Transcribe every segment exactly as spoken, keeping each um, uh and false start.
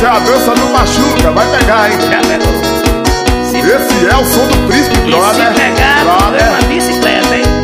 Essa é a dança do machuca, vai pegar, hein? Já pegou. Se Esse é o som do príncipe, e brother. se pegar, brother. é uma bicicleta, hein?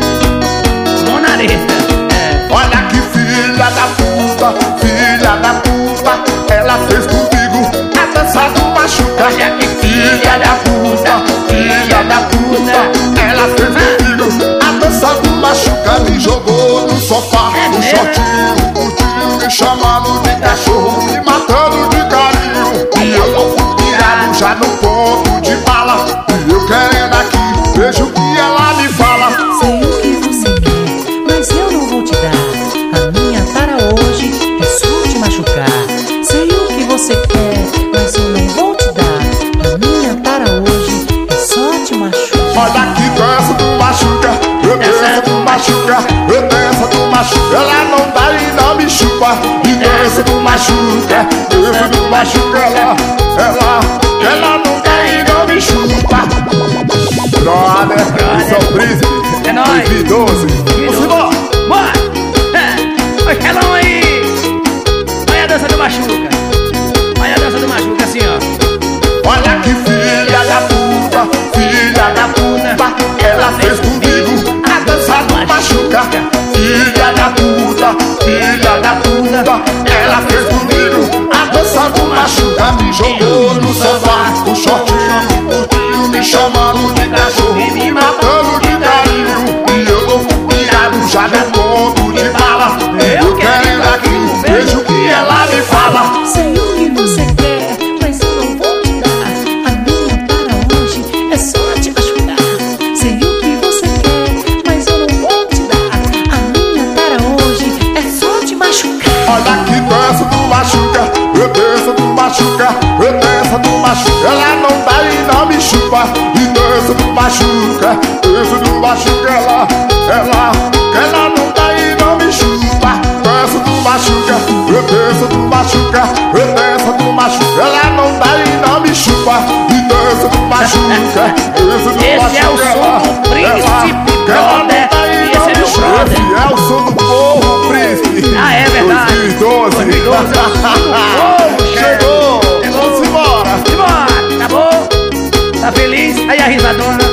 Monareta. É. Olha que filha da puta, filha da puta, ela fez comigo a dança do machuca. Olha que Filha da puta, filha da puta, ela fez comigo a dança do machuca. Me jogou no sofá, É no mesmo? shortinho, curtinho, me chamando de cachorro, me matando de carinho. E eu não fui virado já no ponto de bala. E eu querendo aqui, vejo o que ela me fala. Sei o que você quer, mas eu não vou te dar. A minha tara hoje é só te machucar. Sei o que você quer, mas eu não vou te dar. A minha tara hoje é só te machucar. Olha que dança do machuca, eu dança do machuca, eu dança do machuca. Ela não dá e não me chupa. E dança do machuca, dança do machuca. Ela, ela, ela não dá e não me chupa. Brother, esse é o príncipe. É nóis. dois mil e doze. Vamos embora. Bora! É. Oi, Kelão aí! Olha a dança do machuca. Olha a dança do machuca assim, ó. Olha que filha da puta, filha da puta, ela fez comigo a dança do machuca. Filha da puta, filha da puta, ela fez comigo a dança do machuca. Me jogou no sofá, o shortinho, curtinho, me chamando de cachorro, me matando de carinho. E eu tô virado já no ponto de bala. Eu querendo aqui, vejo o que ela me fala. Sei o que você quer, mas eu não vou te dar. A minha tara hoje é só te machucar. Sei o que você quer, mas eu não vou te dar. A minha tara hoje é só te machucar. Olha que dança do machuca, eu dança do machuca, eu dança do machuca. Ela não dá e não me chupa. E dança do machuca, dança do machuca. Ela, ela, ela não dá e não me chupa. Dança do machuca, eu dança do machuca, eu dança do machuca. Ela não dá e não me chupa. E dança do machuca, dança do Esse machuca. é o som do príncipe, brother. Esse é meu brother. Esse é o som do povo, príncipe. Ah, é verdade. dois mil e doze. dois mil e doze. Chegou. Chegou. Vamos embora. Simbora, acabou? Tá feliz? Aí a risadona.